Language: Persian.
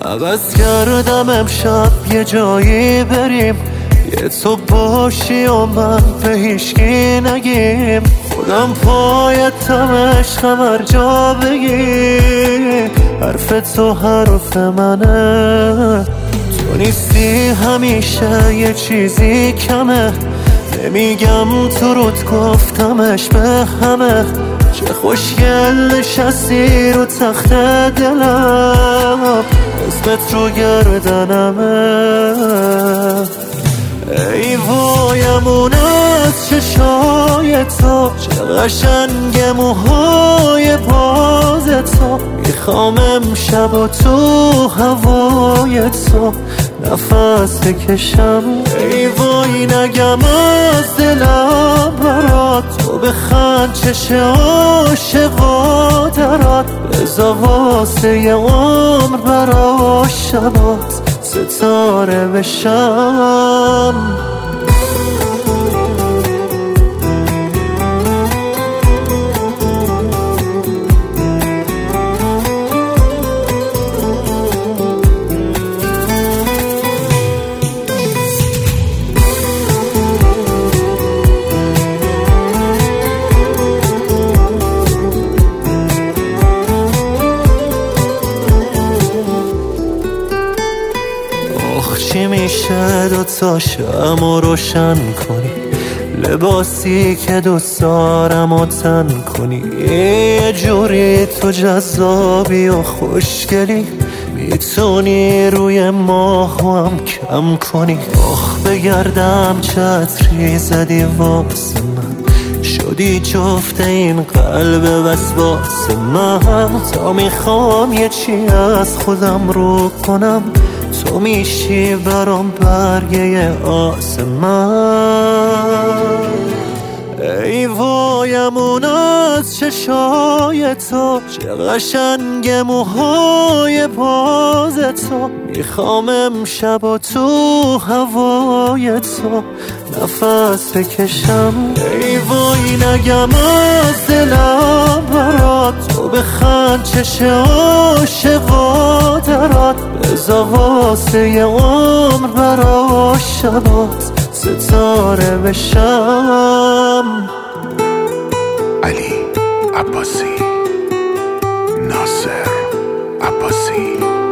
عوض کردم امشب یه جایی بریم، یه تو باشی و من به هیچکی نگیم. خودم پایتم عشقم هر جا بگی، حرف تو حرف منه. تو نیستی همیشه یه چیزی کمه، نمیگم تو رود گفتمش به همه. چه خوشگل نشستی رو تخت دلم، اسمت رو گردنمه. ای وایمون از چشای تو، چه قشنگ موهای باز تو. میخوام امشب و تو هوای تو نفس بکشم. ای وای نگم از دلم برات، تو بخند چشم عاشقا درات. بزا واسه یه عمر برا شبات ستاره بشم. چی میشه دوتا شمع روشن کنی، لباسی که دوست دارم و تن کنی. یه جوری تو جذابی و خوشگلی، میتونی روی ماهو هم کم کنی. آخ بگردم چه عطری زدی واسه من، شدی جفت این قلب وسواس من. تا میخوام یه چی از خودم رو کنم، تو میشی برام برگه آسمان. ای وایمون از چشای تو، چه قشنگ موهای باز تو. میخوام امشب و تو هوای تو نفس بکشم. ای وای نگم از دلم برات، تو بخند چشم عاشقا درات. بزا واسه یه عمر برا شبات ستاره بشم. علی عباسی، ناصر عباسی.